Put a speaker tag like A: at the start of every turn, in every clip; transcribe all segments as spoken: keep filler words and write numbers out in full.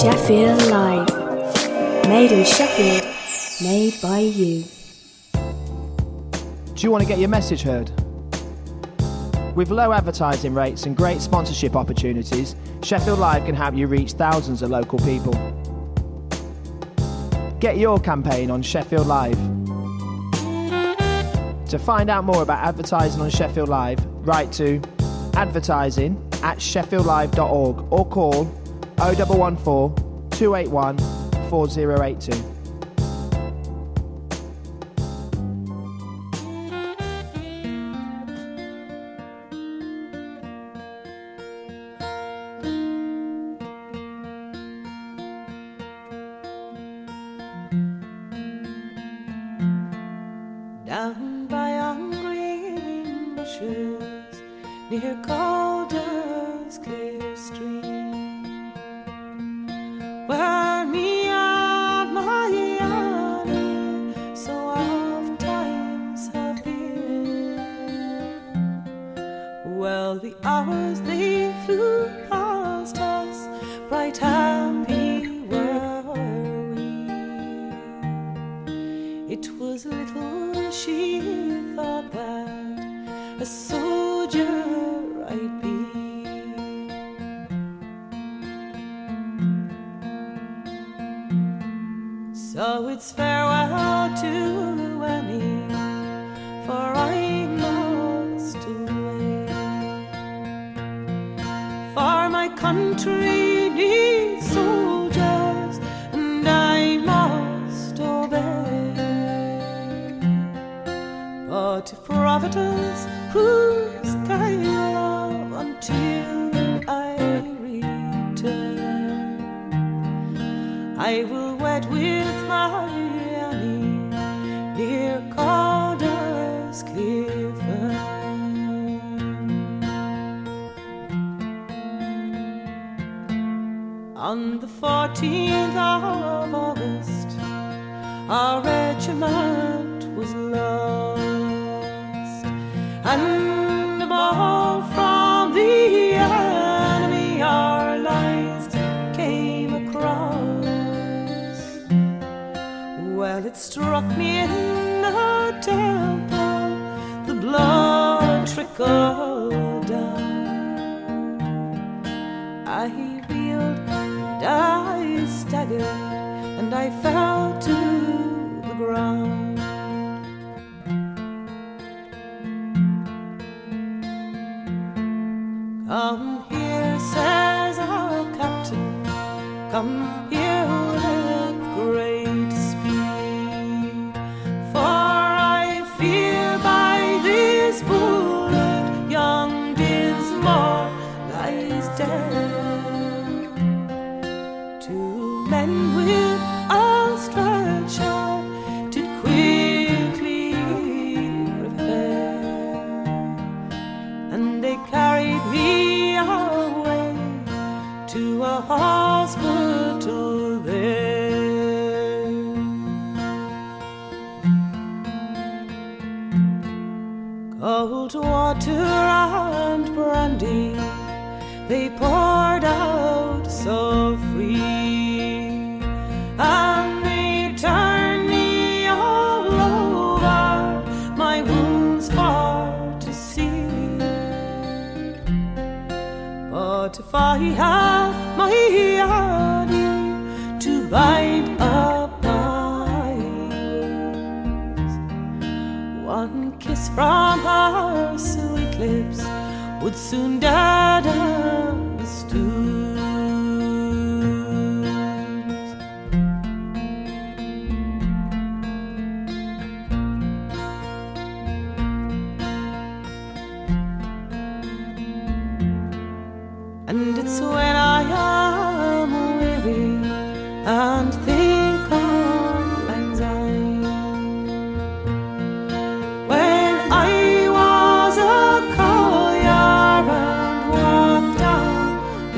A: Sheffield Live. Made in Sheffield, made by you.
B: Do you want to get your message heard? With low advertising rates and great sponsorship opportunities, Sheffield Live can help you reach thousands of local people. Get your campaign on Sheffield Live. To find out more about advertising on Sheffield Live, write to advertising at sheffield live dot org or call oh one one four, two eight one, four oh eight two.
C: Down by young green bushes near Calder's clear stream, where me and my Annie so oft times have been. Well, the hours they flew past us, bright happy were we. It was little she thought that a soldier I'd be. So it's farewell to Annie, for I must away. For my country needs soldiers, and I must obey. But if Providence proves kind love until I return, I will wed with my Annie near Calder's clear fern. On the fourteenth of August, our regiment was lost, and a ball from the enemy our lines came across. Well, it struck me in the temple, the blood trickled down. I reeled and I staggered, and I fell to the ground. Come here, says our captain, come here with great speed, for I fear by this bullet young Dismore lies dead. Two men with outstretched arm did quickly repair, and they carried me away to a hospital there. Cold water and brandy they poured out so free, and they turned me all over, my wounds far to see. But if I have my Annie to bind up my wounds, one kiss from her sweet lips would soon deaden the stools. And it's when I am weary and think of anxiety, when I was a collier and walked down the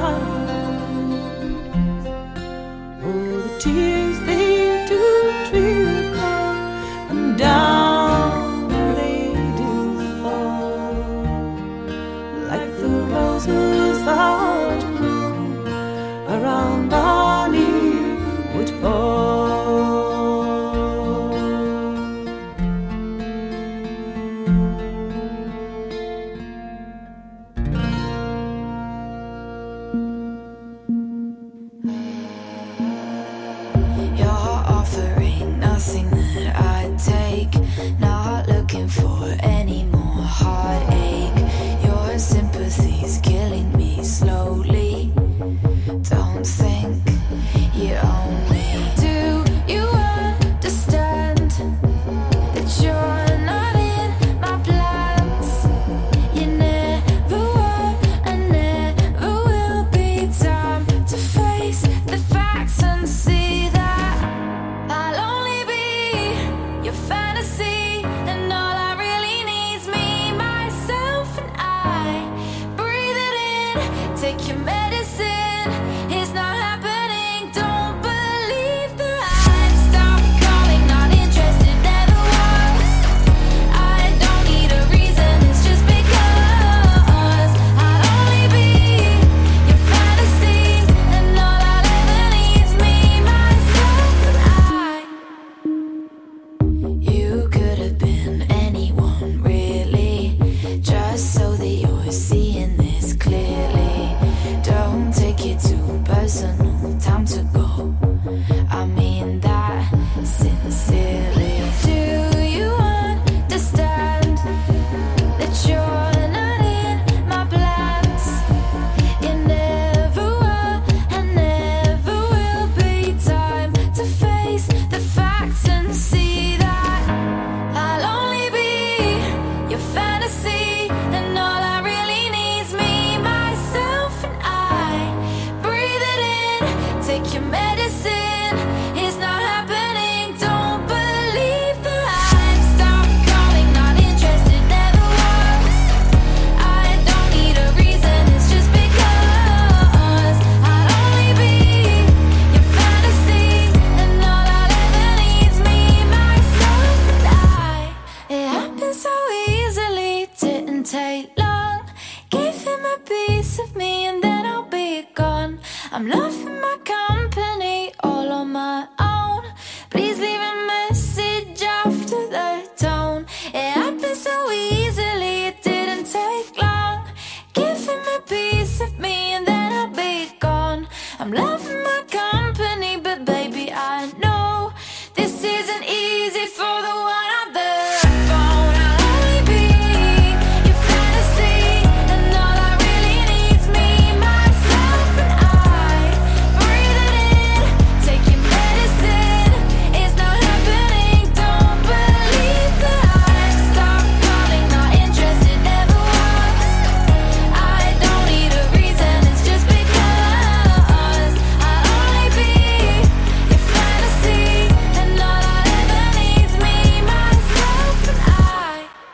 C: miles, oh, the tears they do trickle, and down they do fall, like the roses that bloom around the
D: take your medicine. It's not happening, don't believe the hype. Stop calling, not interested, never was. I don't need a reason, it's just because I'd only be your fantasy, and all that ever needs me, myself and I. It happened so easily, didn't take long. Give him a piece of me and then I'll be gone. I'm loving my company all on my own. Please leave a message after the tone. It happened so easily, it didn't take long. Give him a piece of me and then I'll be gone. I'm loving my company, but baby I know this isn't easy for the one on the phone. I'll only be your fantasy, and all that really needs me, myself and I. Breathe it in, take your medicine. It's not happening, don't believe the hype. Stop calling, not interested, never was. I don't need a reason, it's just because I'll only be your fantasy, and all that ever needs me, myself and I.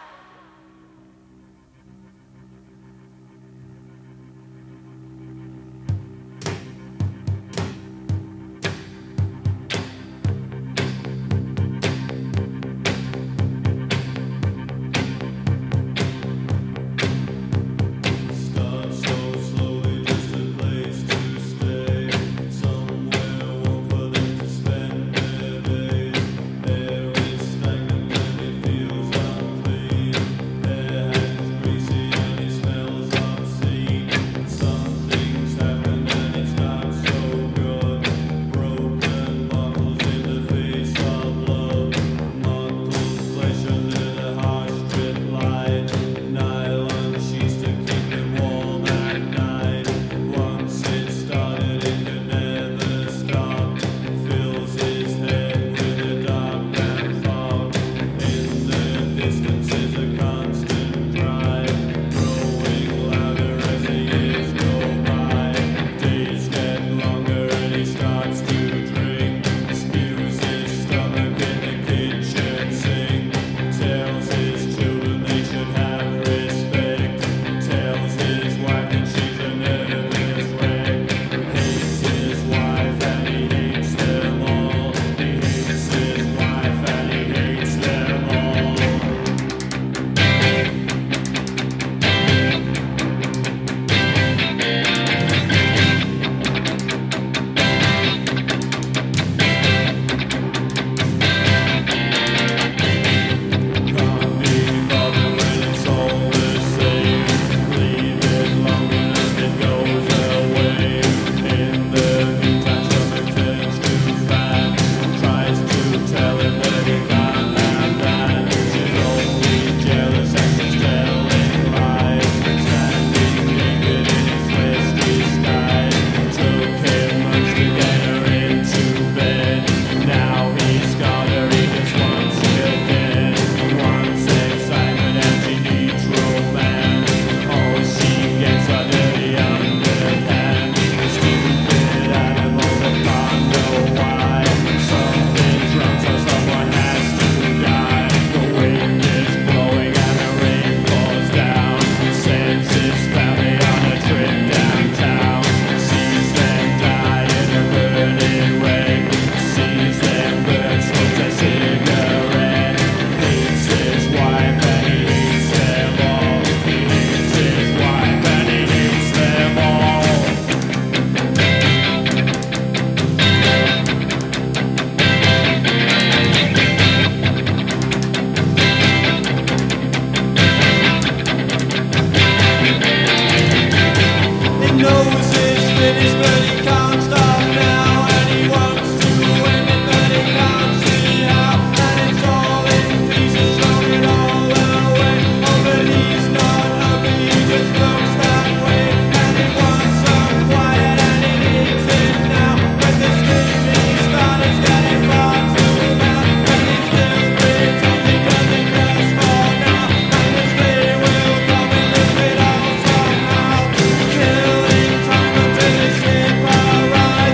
E: Start so slowly, just a place to stay. Somewhere warm for them to spend their days. Air is stagnant and it feels unclean. Hair hangs greasy and it smells obscene. Something's happened and it's not so good. Broken bottles in the face of love. Mottled flesh under the harsh drip light. Nylon sheets to keep him warm at night. Once it started, it could never stop. Fills his head with a dark and fog. In the distance is a constant drive, growing louder as the years go by. Days get longer and he starts to drink. Spews his stomach in the kitchen sink. Tells his children they should have respect. Tells his wife that she's a nervous wreck. Hates his wife and he hates them all. He hates his wife and he hates them all. Can't be bothered when it's all the same. Leave it long enough, it goes away. In the meantime, stomach turns to fat. Tries to tell him that he can't have that. She's only jealous and she's telling lies. Standing naked in his resty sky. Took him months to get her into bed. Now he's got her, he just wants her dead. Wants excitement and she needs romance. All she gets are dirty underpants. Stupid animal that can't know why. Something's wrong, so someone has to die. The wind is blowing and the rain pours down. Sends his family on a trip downtown. Sees them die in a burning wreck. Sees them burn, smokes a cigarette. Hates his wife and he hates them all. He hates his wife and he hates them all. He knows it's finished, but he can't stop now. And he wants to end it, but he can't see how. And it's all in pieces, thrown it all away. Oh, but he's not happy, he just looks that way. And he wants some quiet, and he needs it now. But the screaming starters getting far too loud. And he still breathes on because he can't fall now. And the sleigh will come and lift it all somehow. Killing time until they slip around.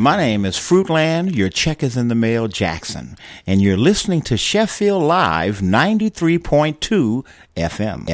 F: My name is Fruitland, your check is in the mail, Jackson, and you're listening to Sheffield Live ninety-three point two F M.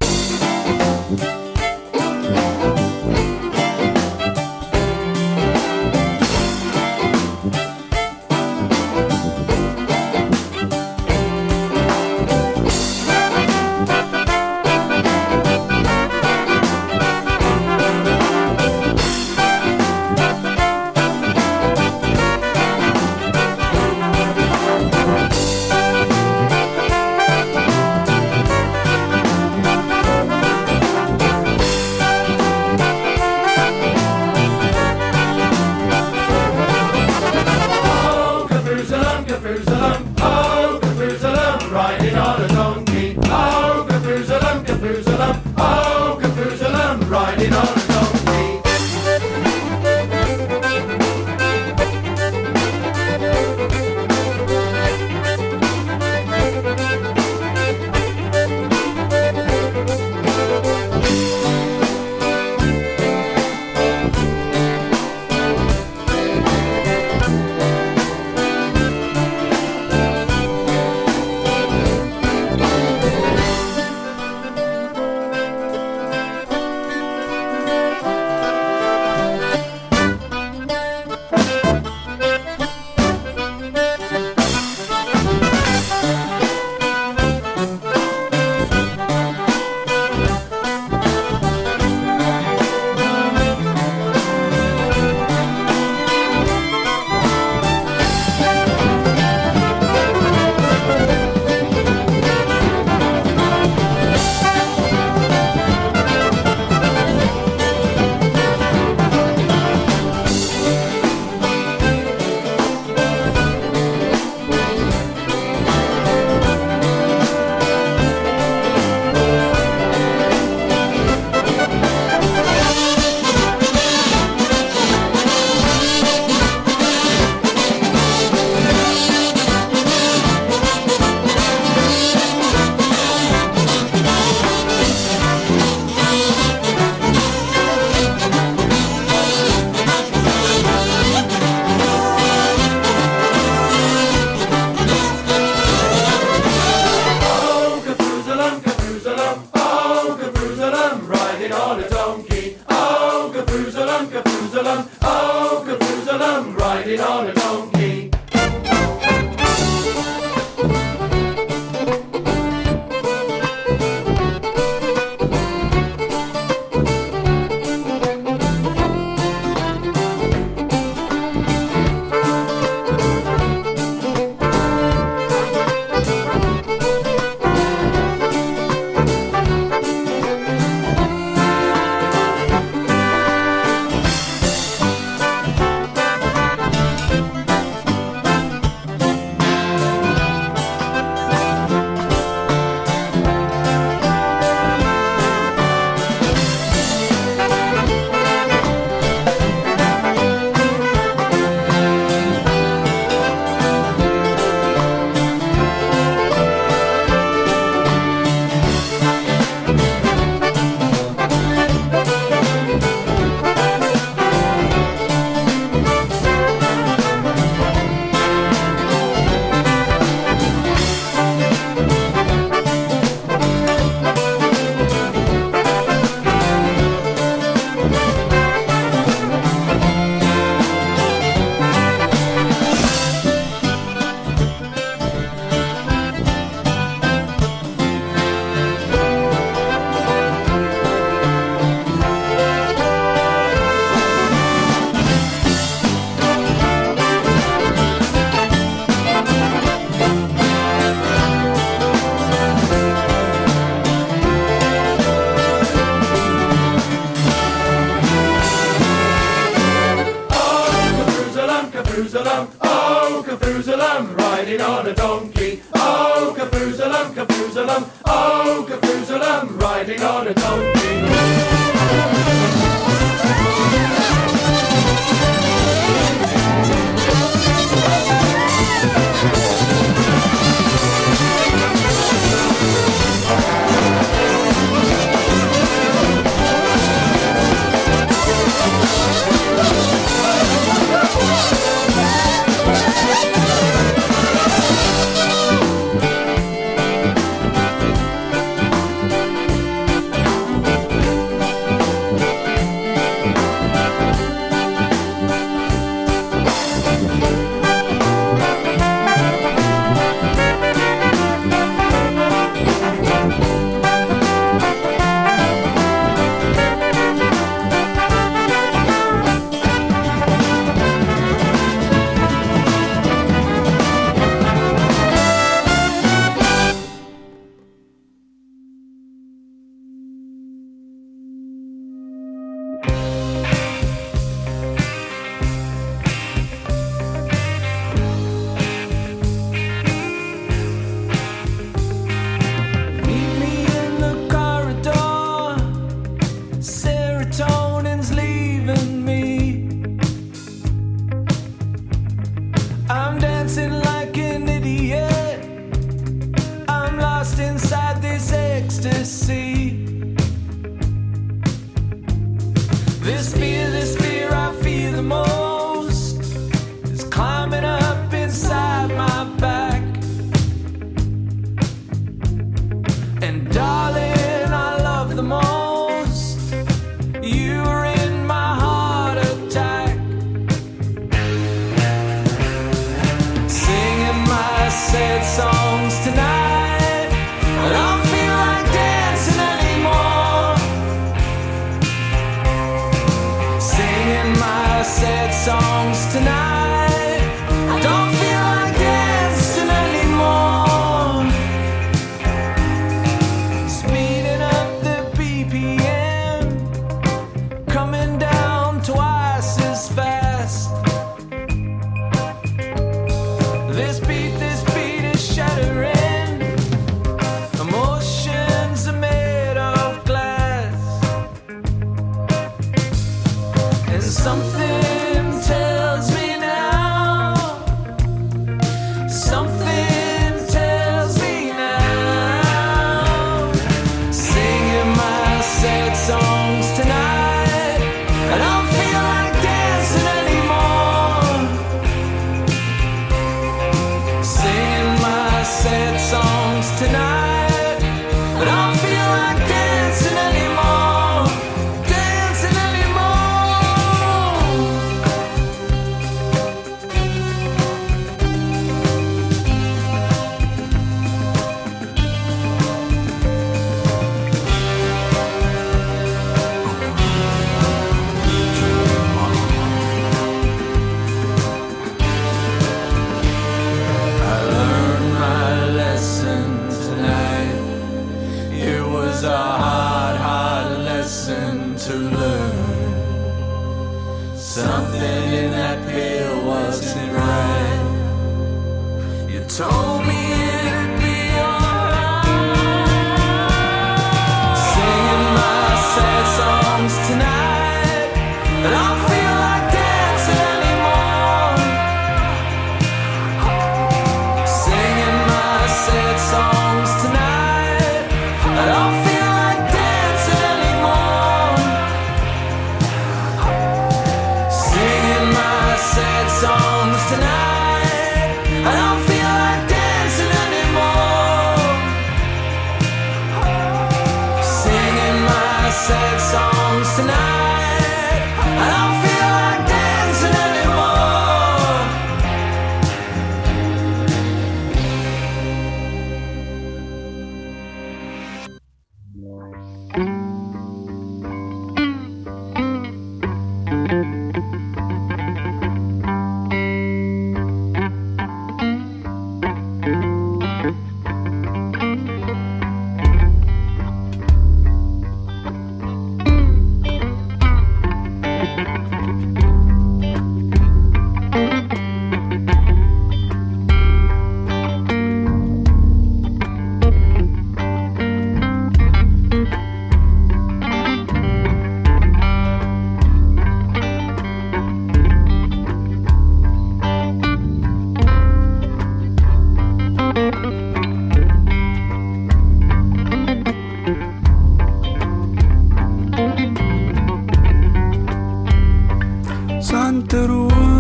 G: tonight. I don't feel like dancing anymore, dancing something in that pill wasn't right. You told me it'd be alright, singing my sad songs tonight. I don't feel like dancing anymore, singing my sad songs tonight. I don't feel like dancing anymore, singing my sad songs tonight. I don't feel like dancing anymore, singing my sad songs tonight. I don't feel like dancing anymore.
H: سانتر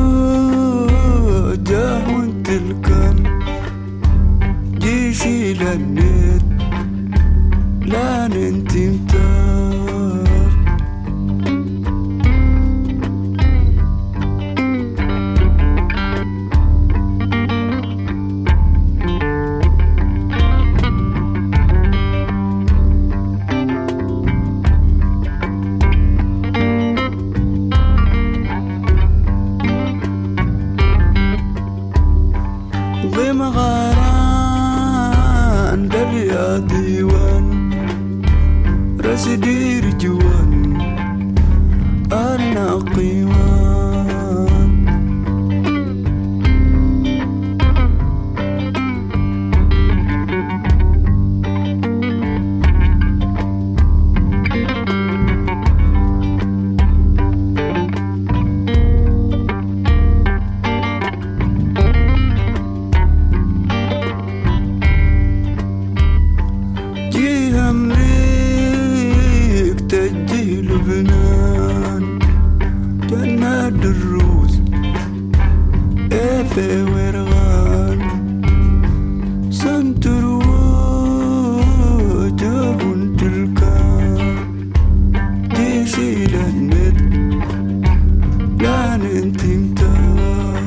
H: وجاه تلكن جيشي لنت لا ننتمتار ضم غاران دليا ديوان رسدير جوان أنا قيوان جيها مليك تجي لبنان جنة الروس إيفي ورغان سنتر وجه تلكان جيشي لنت لا ننتمتار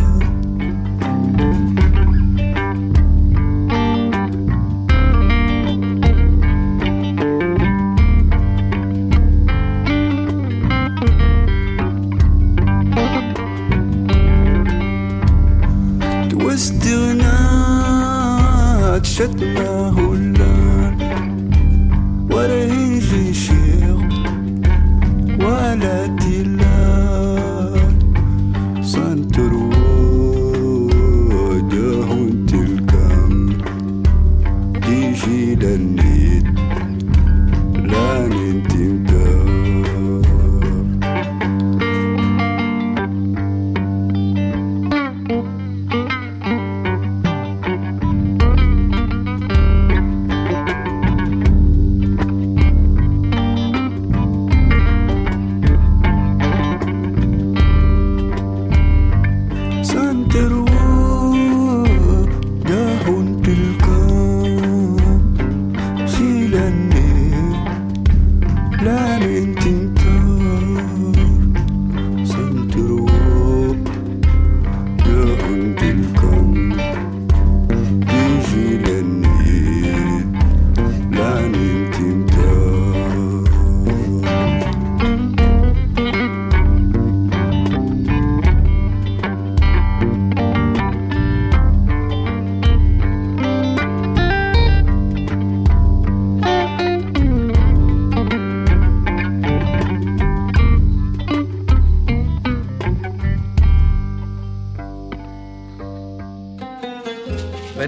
H: واستغنات شتمه اللان ولا هيجي شيخ ولا تلان سنتر وجه تلكم جيشي لنيت لا ننتمتار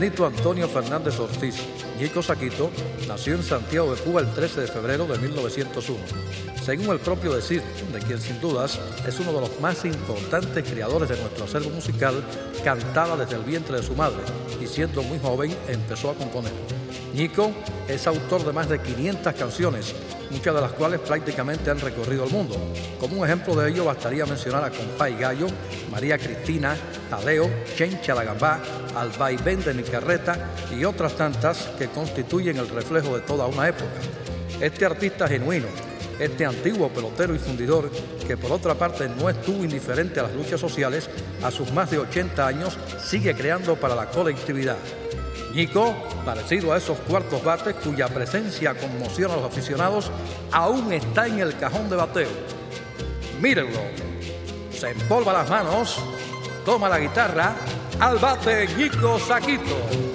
I: Benito Antonio Fernández Ortiz, Ñico Saquito, nació en Santiago de Cuba el trece de febrero de mil novecientos uno. Según el propio decir, de quien sin dudas es uno de los más importantes creadores de nuestro acervo musical, cantaba desde el vientre de su madre y siendo muy joven empezó a componer. Ñico es autor de más de quinientas canciones, muchas de las cuales prácticamente han recorrido el mundo. Como un ejemplo de ello bastaría mencionar a Compá y Gallo, María Cristina, Jaleo, Chencha la Gambá, Al vaivén de mi carreta y otras tantas que constituyen el reflejo de toda una época. Este artista genuino, este antiguo pelotero y fundidor, que por otra parte no estuvo indiferente a las luchas sociales, a sus más de ochenta años sigue creando para la colectividad. Ñico, parecido a esos cuartos bates cuya presencia conmociona a los aficionados, aún está en el cajón de bateo. Mírenlo, se empolva las manos, toma la guitarra, al bate Ñico Saquito.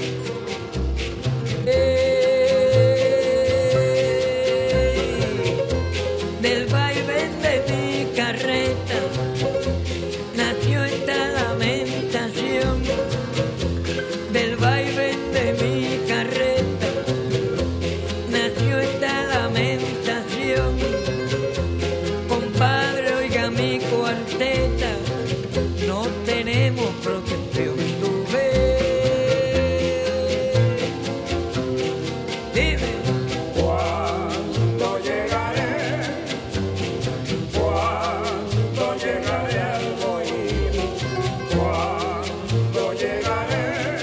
J: Del vaivén de mi carreta nació esta lamentación. Del vaivén de mi carreta nació esta lamentación. Compadre, oiga mi cuarteta, no tenemos protección. Tú ves, dime.
E: Cuando llegaré, cuando llegaré al bohío, cuando llegaré,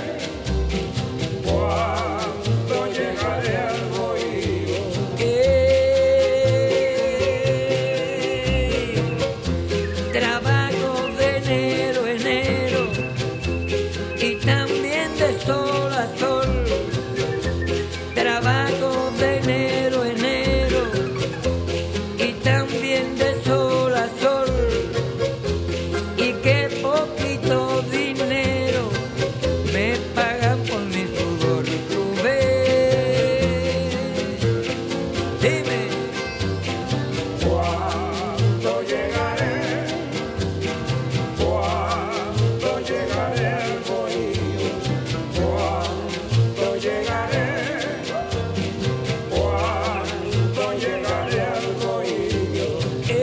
E: cuando llegaré al bohío.
J: Trabajo de enero a enero y también de sol a sol. Trabajo de enero a enero y también de sol a sol. Y qué poquito dinero me pagan por mi sudor. Tú ves, dime.
E: Cuando llegaré, cuando llegaré al bohío, cuando llegaré, cuando llegaré al bohío.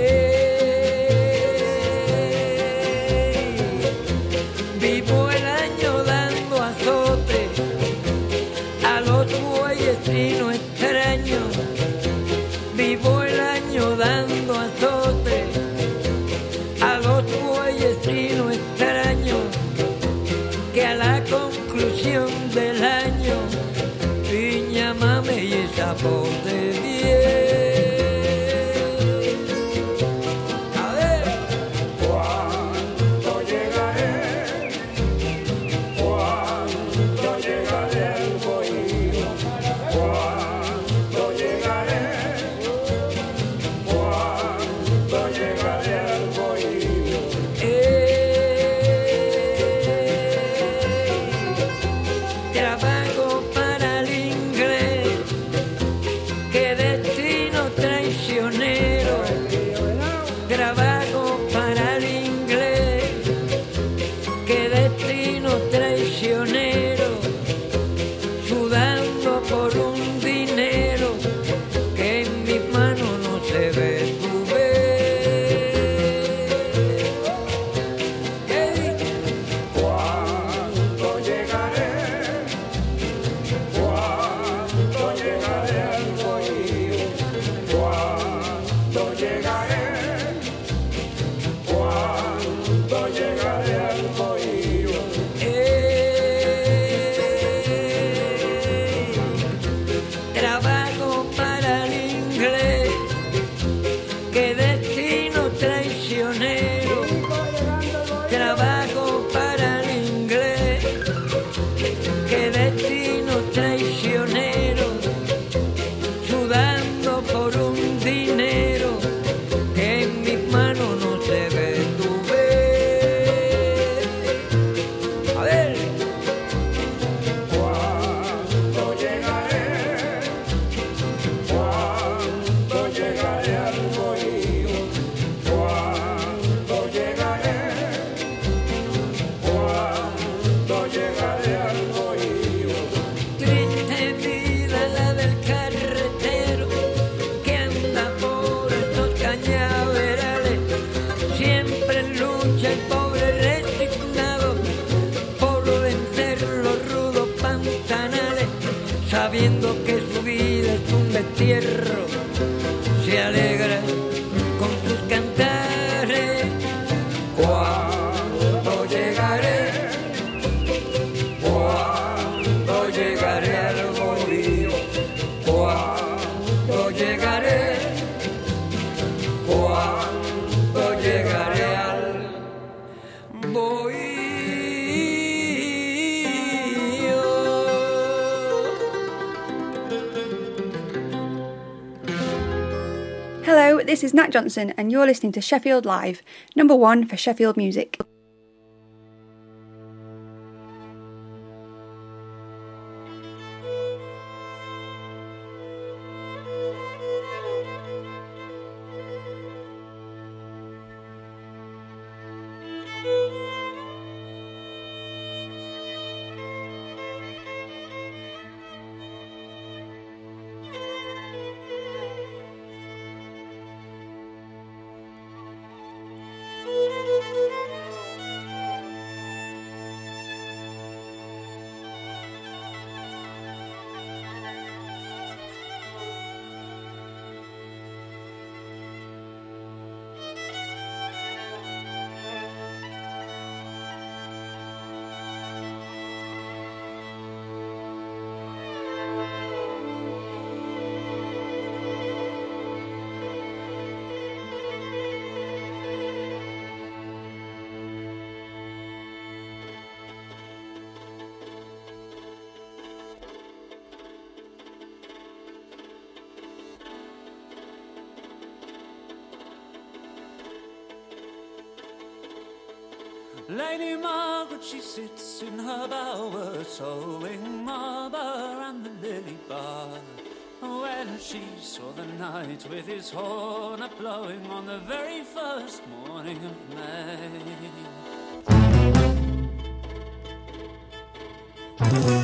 J: Vivo el año dando azote a los bueyes y no extraño. Vivo el año dando azote a los bueyes y no extraño. Que a la conclusión del año piña, mame y sapo de diez. A ver.
E: Cuando llegaré, cuando llegaré al bohío, cuando llegaré, cuando llegaré al bohío.
J: Trabajo para el inglés, qué destino traicionero. Trabajo para el inglés, qué destino traicionero. sabiendo que su vida es un destierro, se alegra con sus cantares. Cuando llegaré, cuando llegaré al bohío, cuando llegaré, cuando llegaré al bohío.
K: Hello, this is Nat Johnson and you're listening to Sheffield Live, number one for Sheffield music.
G: Lady Margaret, she sits in her bower, sewing Marber and the lily bar. When she saw the knight with his horn a-blowing on the very first morning of May.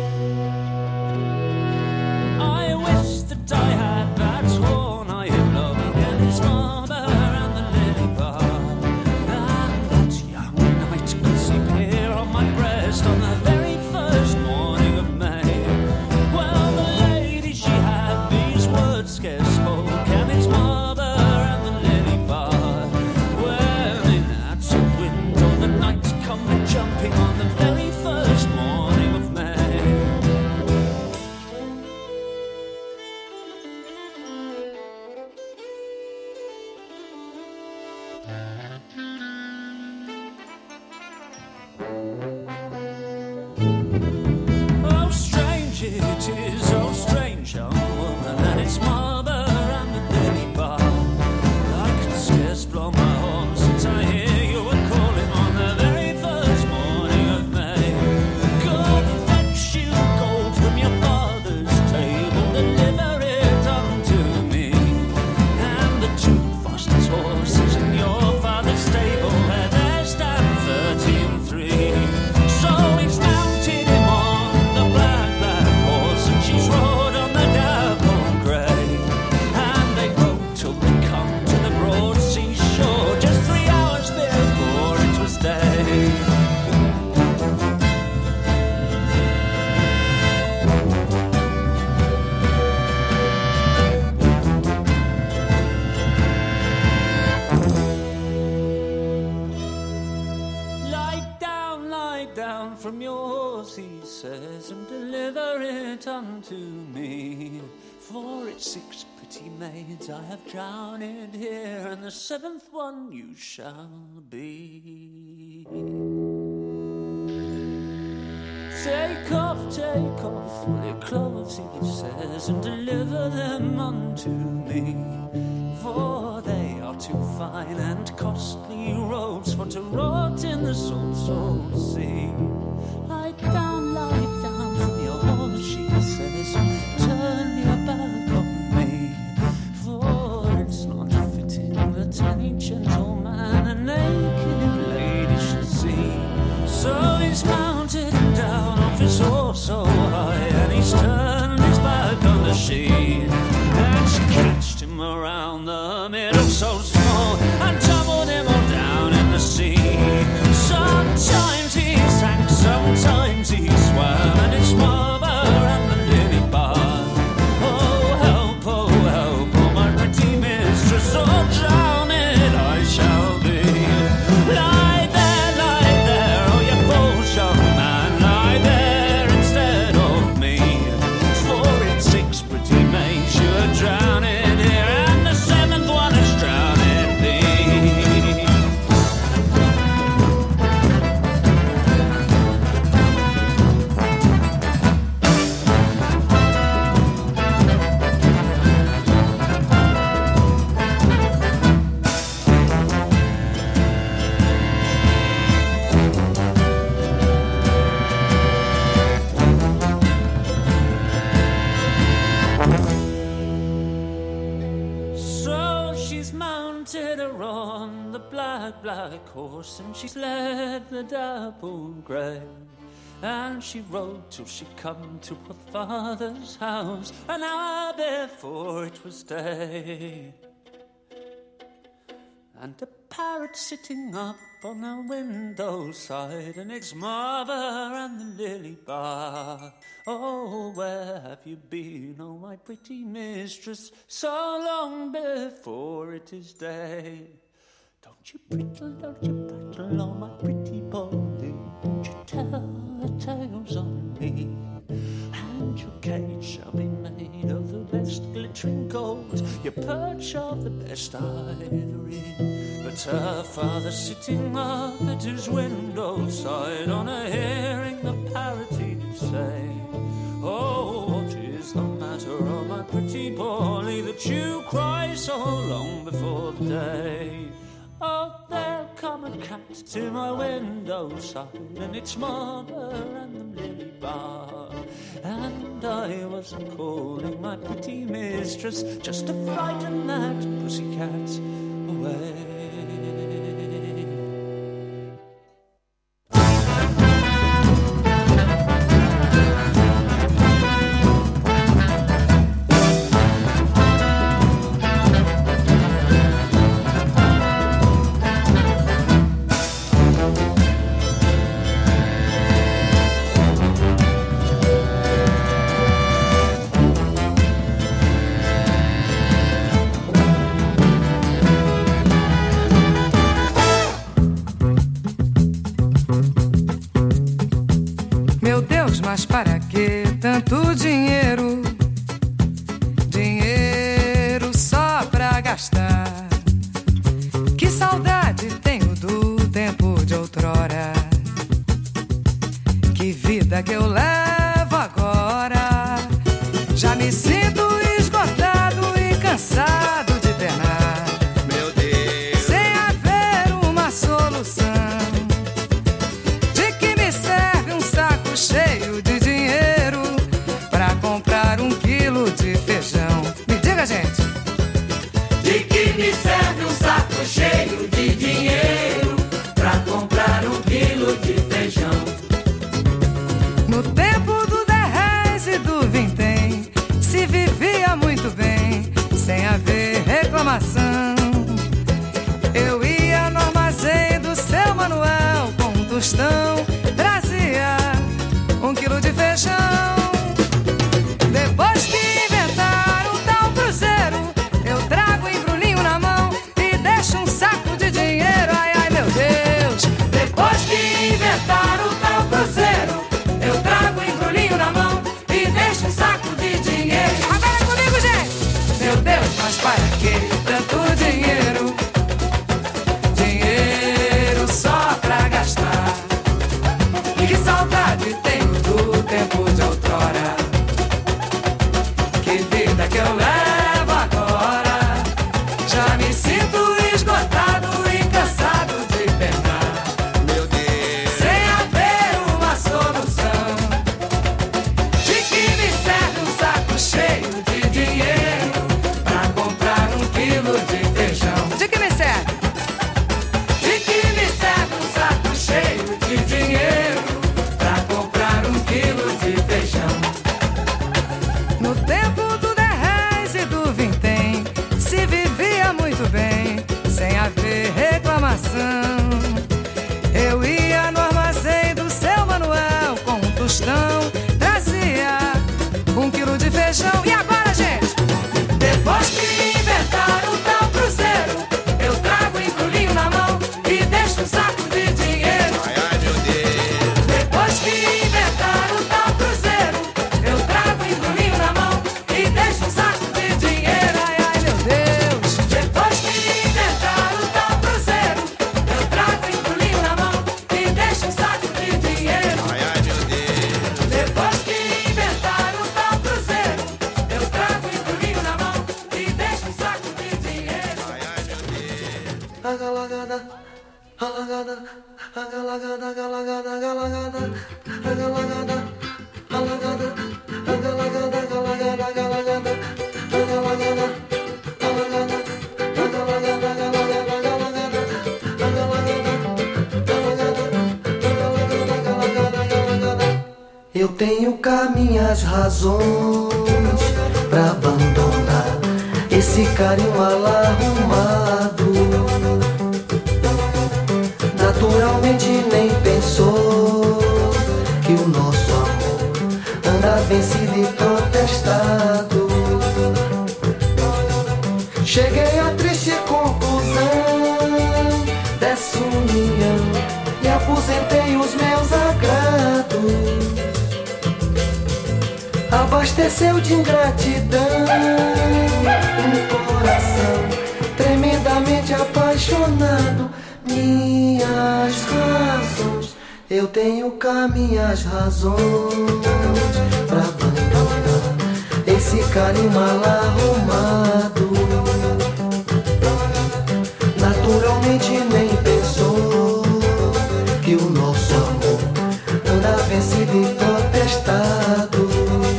G: I wish that I had that horn I am blowing, and his Marber and the lily bar. On the very first morning of May, well, the lady, she had these words scarce spoke, and it's Marber and the lily bar. When in at a window the night come a-jumping on the very first morning of May. Oh, strange it is, oh, strange young woman, and it's Marber and the lily bar. I can scarce blow my horn since I hear you were calling on the very first morning of May. Go fetch you gold from your father's table, deliver it unto me, and the two fastest horses in your father's stable, where there stand thirty and three. So he's mounted him on the black, black horse, and she's rode on the dapple grey. And they rode till they come to the broad seashore, just three hours before it was day. Lie down, lie down from your horse, he says, and deliver it unto me. For it's six pretty maids I have drowned here, and the seventh one you shall be. Take off, take off all your clothes, he says, and deliver them unto me. For they are too fine and costly robes for to rot in the salt, salt sea. Lie down, lie down from your horse, she says, turn your back on me. For it's not fitting that any gentleman a naked lady should see. So he's mounted him down off his horse so high, and he's turned his back on the sheet, and she catched him around the middle so small, and tumbled him all down in the sea. Sometimes he sank, sometimes he swam, and it's Marber and the lily mounted her on the black, black horse, and she fled the dapple grey. And she rode till she come to her father's house, an hour before it was day. And a parrot sitting up on a window side, and its mother and the lily bar. Oh, where have you been, oh my pretty mistress, so long before it is day? Don't you prittle, don't you prattle, oh my pretty Polly, don't you tell the tales on me. And your cage shall be made of the best glittering gold, your perch of the best ivory. But her father sitting up at his window side, on a hearing the parrot he did say, oh, what is the matter, oh my pretty Polly, that you cry so long before the day? Oh, there'll come a cat to my window side, and its mother and the lily bar. And I wasn't calling my pretty mistress just to frighten that pussycat away.
L: Mas para que tanto dinheiro? Dinheiro só pra gastar. Que saudade tenho do tempo de outrora. Que vida que eu levo agora. Já me sinto esgotado e cansado de penar.
M: Meu Deus,
L: sem haver uma solução. De que me serve um saco cheio de dinheiro pra comprar
M: tenho cá minhas razões pra abandonar esse carinho mal arrumado. Naturalmente nem pensou que o nosso amor anda vencido e protestado. Cheguei à triste conclusão dessa união e aposentei os meus agrados. Abasteceu de ingratidão um coração tremendamente apaixonado. Minhas razões, eu tenho cá minhas razões pra abandonar esse carinho mal arrumado. Naturalmente nem pensou que o nosso amor anda vencido e protestado.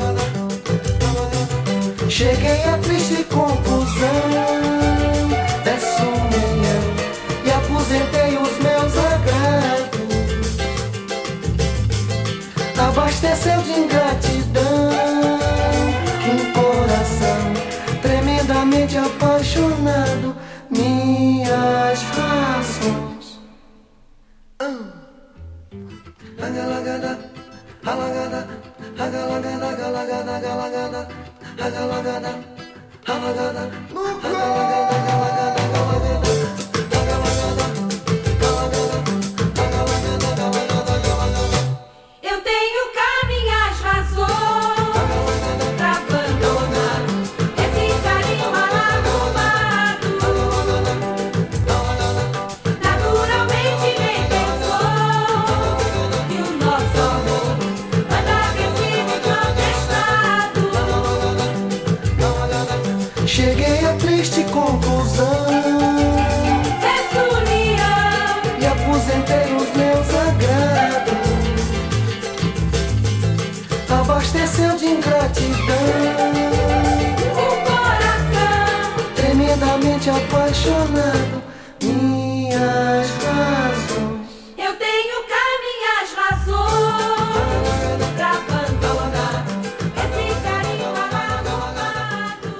M: Cheguei à triste conclusão dessa união e aposentei os meus agrados. Abasteceu de ingratidão um coração tremendamente apaixonado. Minhas razões. Agalagada, alagada, agalagada, agalagada, agalagada, agalagada, alagada, agalagada, agalagada, agalagada.
D: Eu tenho cá minhas razões pra abandonar esse carinho mal arrumado. Naturalmente nem pensou que o nosso amor anda vencido e protestado.
M: Cheguei à triste conclusão
D: dessa união
M: e aposentei os meus agrados. Abasteceu de ingratidão
D: um coração
M: tremendamente apaixonado. Minhas razões.
D: Eu tenho cá minhas razões pra abandonar esse carinho mal arrumado.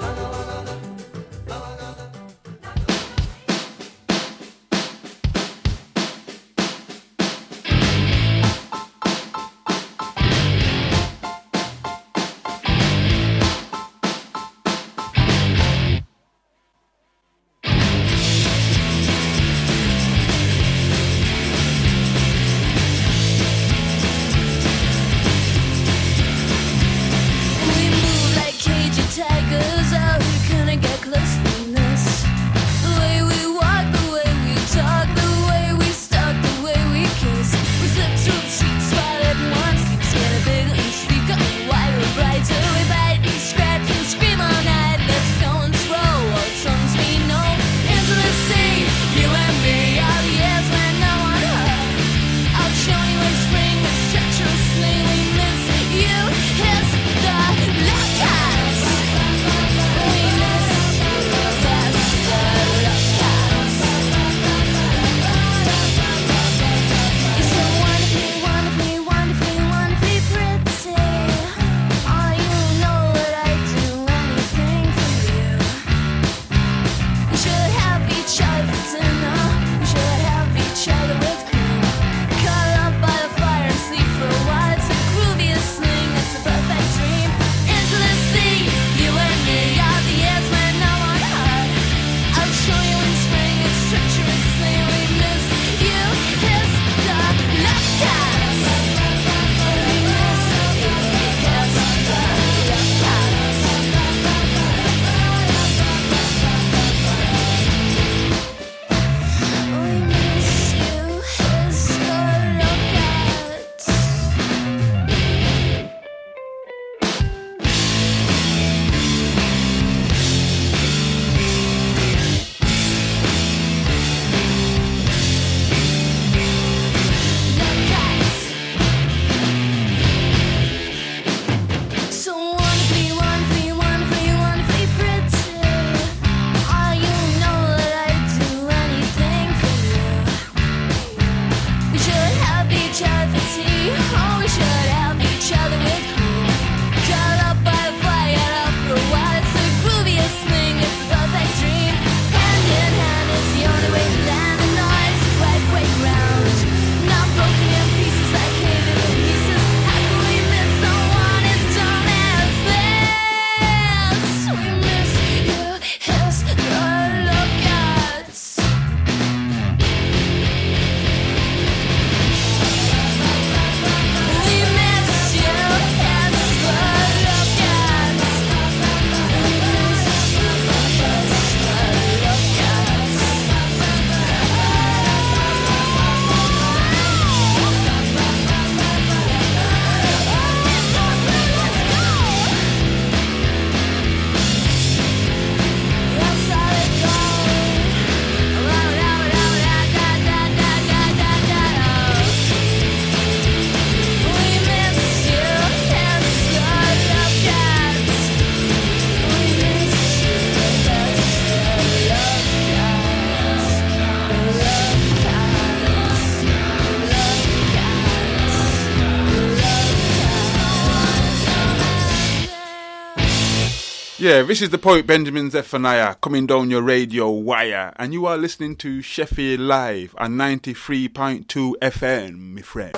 N: Yeah, this is the poet Benjamin Zephaniah coming down your radio wire, and you are listening to Sheffield Live on ninety-three point two F M, my friend.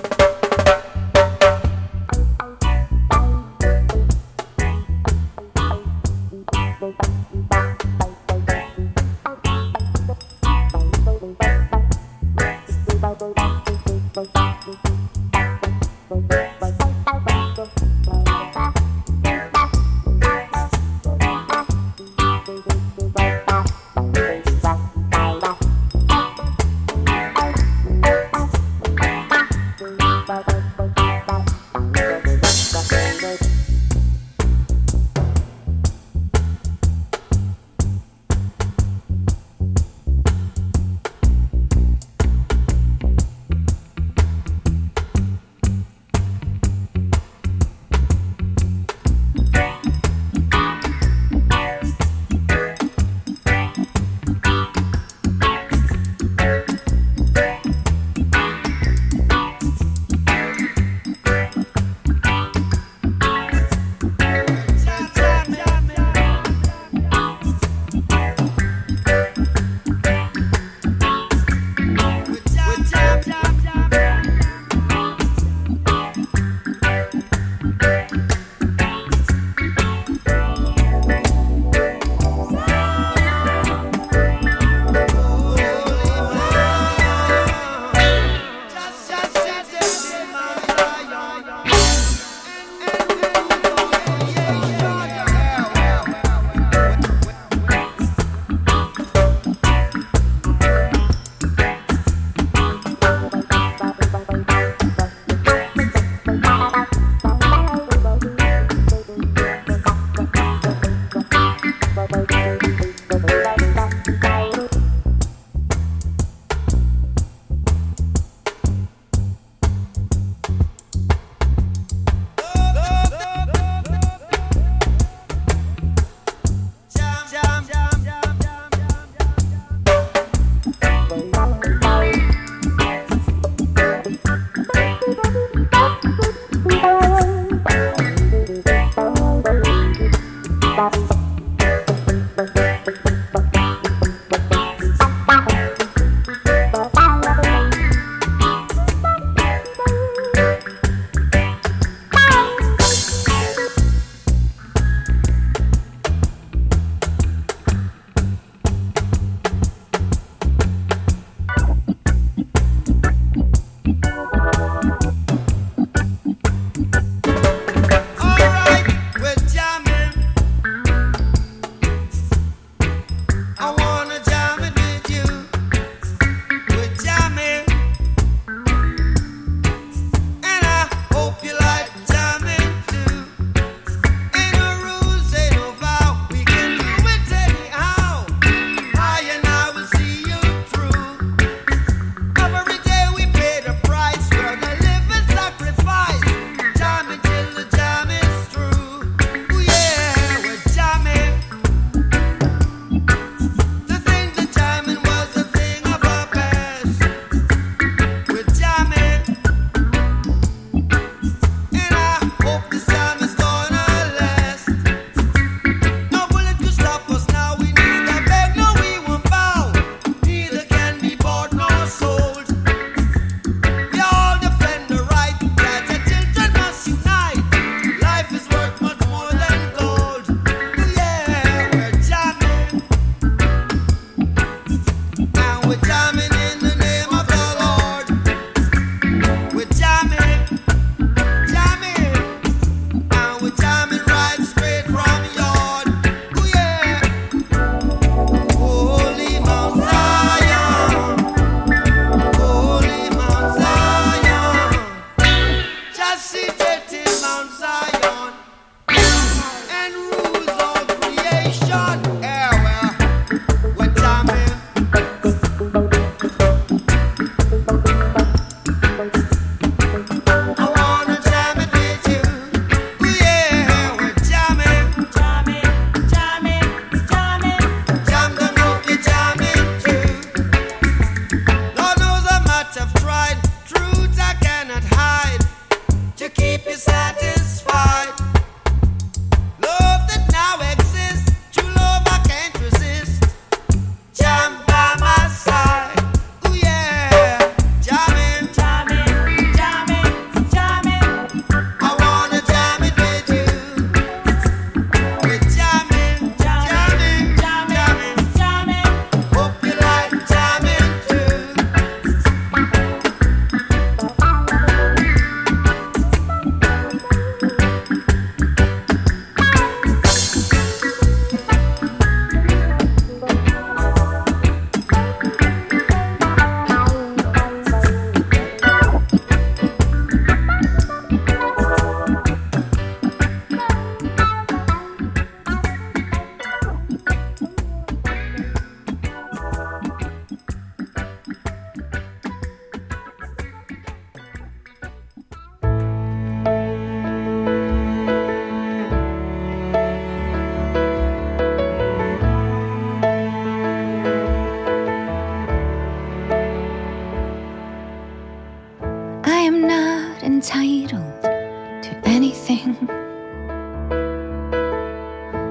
D: Bye.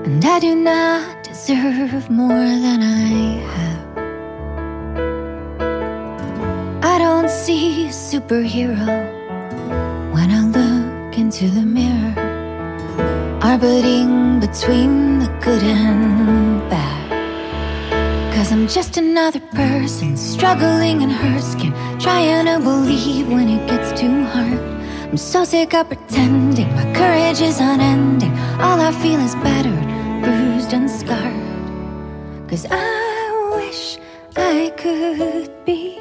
O: and I do not deserve more than I have. I don't see a superhero when I look into the mirror, orbiting between the good and bad. Cause I'm just another person struggling in her skin, trying to believe when it gets too hard. I'm so sick of pretending my courage is unending. All I feel is battered, bruised and scarred. Cause I wish I could be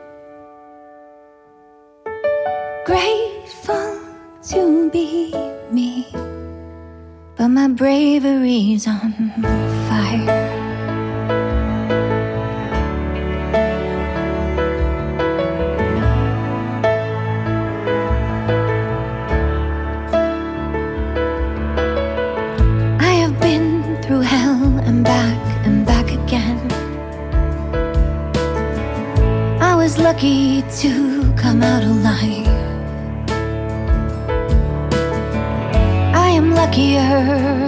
O: grateful to be me, but my bravery's on fire. Lucky to come out alive. I am luckier